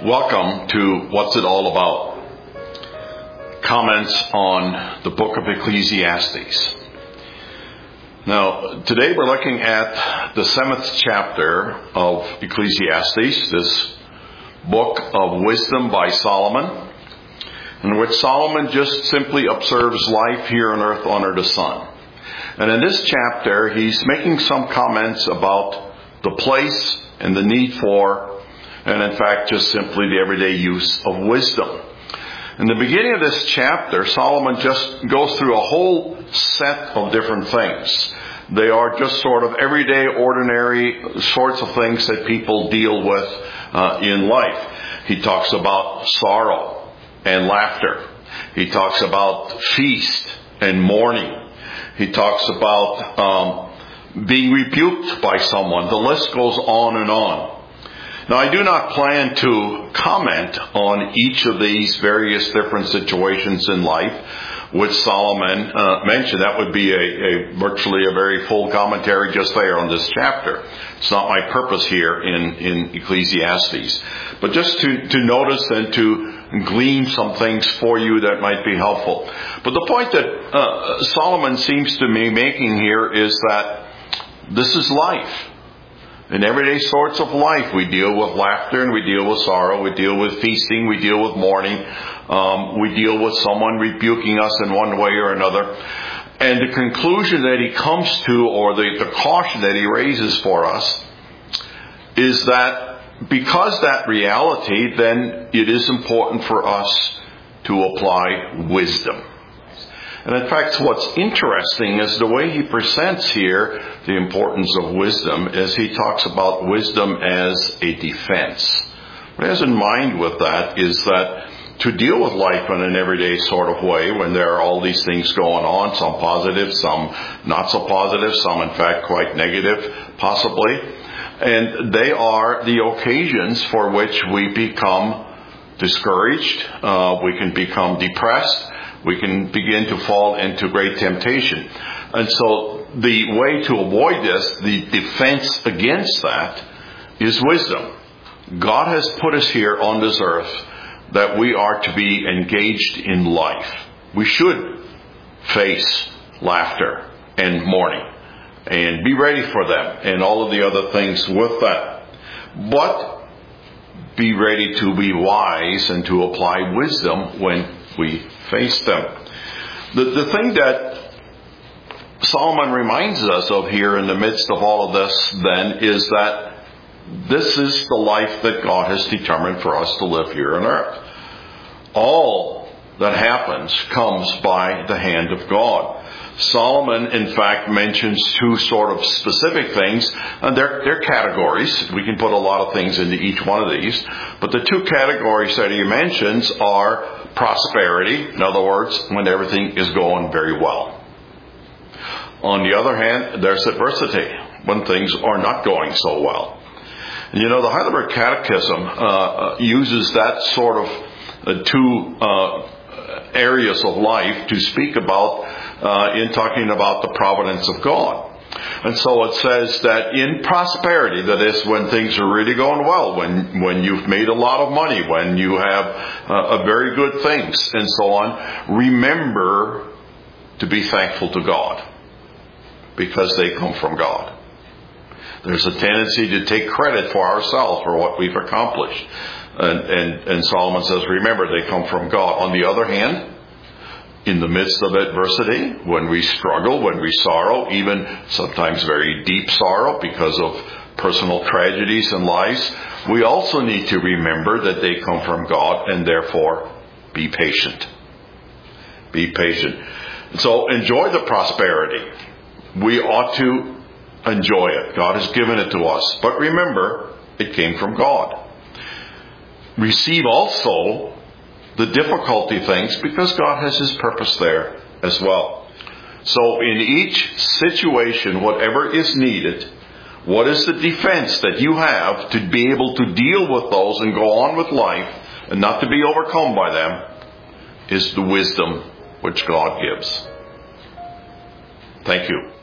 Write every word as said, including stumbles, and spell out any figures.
Welcome to What's It All About? Comments on the book of Ecclesiastes. Now, today we're looking at the seventh chapter of Ecclesiastes, this book of wisdom by Solomon, in which Solomon just simply observes life here on earth under the sun. And in this chapter, he's making some comments about the place and the need for, and in fact, just simply the everyday use of wisdom. In the beginning of this chapter, Solomon just goes through a whole set of different things. They are just sort of everyday, ordinary sorts of things that people deal with uh, in life. He talks about sorrow and laughter. He talks about feast and mourning. He talks about um, being rebuked by someone. The list goes on and on. Now, I do not plan to comment on each of these various different situations in life which Solomon uh, mentioned. That would be a, a virtually a very full commentary just there on this chapter. It's not my purpose here in, in Ecclesiastes. But just to, to notice and to glean some things for you that might be helpful. But the point that uh, Solomon seems to be making here is that this is life. In everyday sorts of life, we deal with laughter and we deal with sorrow. We deal with feasting. We deal with mourning. Um, we deal with someone rebuking us in one way or another. And the conclusion that he comes to, or the, the caution that he raises for us, is that because that reality, then it is important for us to apply wisdom. And in fact, what's interesting is the way he presents here the importance of wisdom, as he talks about wisdom as a defense. What he has in mind with that is that to deal with life in an everyday sort of way, when there are all these things going on, some positive, some not so positive, some in fact quite negative, possibly, and they are the occasions for which we become discouraged, uh, we can become depressed, we can begin to fall into great temptation. And so the way to avoid this, the defense against that, is wisdom. God has put us here on this earth that we are to be engaged in life. We should face laughter and mourning and be ready for them and all of the other things with that. But be ready to be wise and to apply wisdom when we face them. The, the thing that Solomon reminds us of here in the midst of all of this, then, is that this is the life that God has determined for us to live here on earth. All that happens comes by the hand of God. Solomon, in fact, mentions two sort of specific things, and they're, they're categories. We can put a lot of things into each one of these, but the two categories that he mentions are prosperity, in other words, when everything is going very well. On the other hand, there's adversity, when things are not going so well. And you know, the Heidelberg Catechism uh, uses that sort of uh, two uh, areas of life to speak about uh, in talking about the providence of God. And so it says that in prosperity, that is when things are really going well, when when you've made a lot of money, when you have uh, a very good things and so on, remember to be thankful to God because they come from God. There's a tendency to take credit for ourselves for what we've accomplished. And, and, and Solomon says, remember, they come from God. On the other hand, in the midst of adversity, when we struggle, when we sorrow, even sometimes very deep sorrow because of personal tragedies in lives, we also need to remember that they come from God and therefore be patient. Be patient. So enjoy the prosperity. We ought to enjoy it. God has given it to us. But remember, it came from God. Receive also the difficulty things because God has His purpose there as well. So in each situation, whatever is needed, what is the defense that you have to be able to deal with those and go on with life and not to be overcome by them, is the wisdom which God gives. Thank you.